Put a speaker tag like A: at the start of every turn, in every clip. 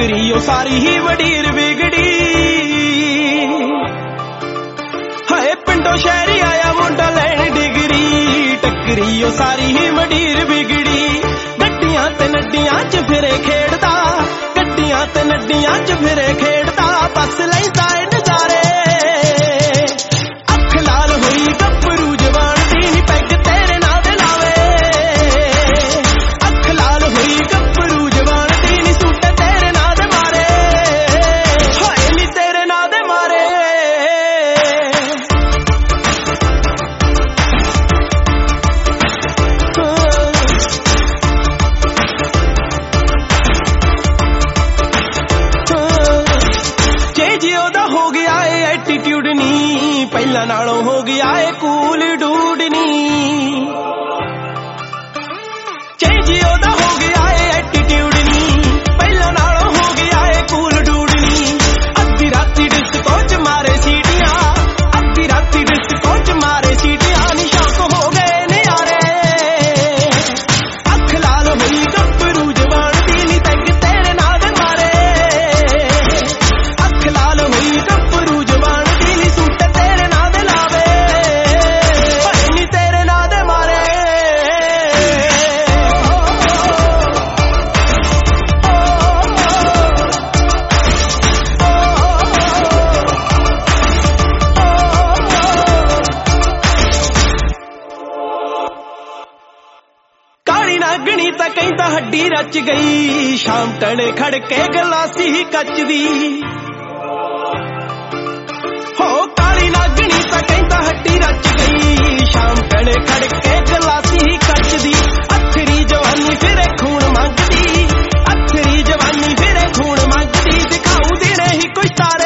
A: ਟੱਕਰੀ ਉਹ ਸਾਰੀ ਹੀ ਵਡੀਰ ਵਿਗੜੀ। ਹਾਏ ਪਿੰਡੋਂ ਸ਼ਹਿਰੀ ਆਇਆ ਮੁੰਡਾ ਲੈਣ ਡਿਗਰੀ, ਟੱਕਰੀ ਉਹ ਸਾਰੀ ਹੀ ਵਡੀਰ ਵਿਗੜੀ। ਗੱਡੀਆਂ ਤੇ ਨੱਡੀਆਂ ਚ ਫਿਰੇ ਖੇਡਦਾ, ਗੱਡੀਆਂ ਤੇ ਨੱਡੀਆਂ ਚ ਫਿਰੇ ਖੇਡਦਾ, ਬਸ ਲੈਂਦਾ ਏ ਨਜ਼ਾਰੇ। ਅੱਖ ਲਾਲ ਹੋਈ ਗੱਭਰੂ ਜਵਾਨ ਦੀ ਨੀ ਪੈਗ ਤੇਰੇ ਨਾਂ ਦੇ ਲਾਵੇ। ਅੱਖ ਲਾਲ ਹੋਈ ਗੱਭਰੂ ਜਵਾਨ ਦੀ ਨੀ ਸੂਟ ਤੇਰੇ ਨਾਂ ਦੇ ਮਾਰੇ। ਹਾਏ ਨੀ ਤੇਰੇ ਨਾਂ ਦੇ ਮਾਰੇ। ਐਟੀਟਿਊਡ ਨੀ ਪਹਿਲਾਂ ਨਾਲੋਂ ਹੋ ਗਿਆ ਏ ਕੂਲ ਡੂਡ ਨੀ। ਚੇਂਜ ਉਹਦਾ ਹੋ ਗਿਆ ਏ ਐਟੀਟਿਊਡ ਨੀ ਪਹਿਲਾਂ ਨਾਲੋਂ ਹੋ ਗਿਆ ਏ ਕੂਲ ਡੂਡ ਨੀ। ਅੱਧੀ ਰਾਤੀ ਡਿਸਕੋ ਚ ਮਾਰੇ ਸੀਟੀਆਂ, ਅੱਧੀ ਰਾਤੀ ਡਿਸਕੋ ਚ ਮਾਰੇ ਸੀਟੀਆਂ, ਨੀ ਸ਼ੌਕ ਹੋ ਗਏ ਨਿਆਰੇ। ਅੱਖ ਲਾਲ ਹੋਈ ਗੱਭਰੂ ਜਵਾਨ ਦੀ ਨੀ ਟੈਗ ਤੇਰੇ ਨਾਂ ਦੇ ਮਾਰੇ। ਅੱਖ ਲਾਲ ਹੋਈ ਗੱਭਰੂ ਜਵਾਨ ਦੀ ਨੀ ਸੂਟ ਤੇਰੇ ਨਾਂ ਦੇ ਲਾਵੇ। ਹਾਏ ਨੀ ਤੇਰੇ ਨਾਂ ਦੇ ਮਾਰੇ। ਕਾਲੀ ਨਾਗਣੀ ਤਾਂ ਕਹਿੰਦਾ ਹੱਡੀ ਰਚ ਗਈ, ਸ਼ਾਮ ਟਣੇ ਖੜ ਕੇ ਗਲਾਸੀ ਕੱਚ ਦੀ। ਹੋ ਕਾਲੀ ਨਾਗਣੀ ਤਾਂ ਕਹਿੰਦਾ ਹੱਡੀ ਰਚ ਗਈ, ਸ਼ਾਮ ਟਣੇ ਖੜ ਕੇ ਗਲਾਸੀ ਕੱਚ ਦੀ। ਅੱਥਰੀ ਜਵਾਨੀ ਫਿਰੇ ਖੂਨ ਮੰਗਦੀ, ਅੱਥਰੀ ਜਵਾਨੀ ਫਿਰੇ ਖੂਨ ਮੰਗਦੀ, ਦਿਖਾਉਂਦੀ ਨਹੀਂ ਕੋਈ ਤਾਰੇ।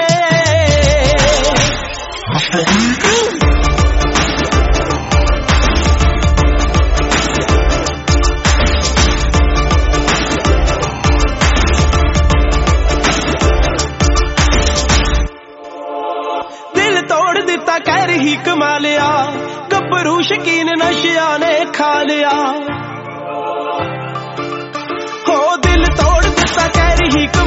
A: ਦਿਲ ਤੋੜ ਦਿੱਤਾ ਕਹਿਰ ਹੀ ਕਮਾ ਲਿਆ, ਗੱਭਰੂ ਸ਼ਕੀਨ ਨਸ਼ਿਆਂ ਨੇ ਖਾ ਲਿਆ। ਹੋ ਦਿਲ ਤੋੜ ਦਿੱਤਾ ਕਹਿਰ ਹੀ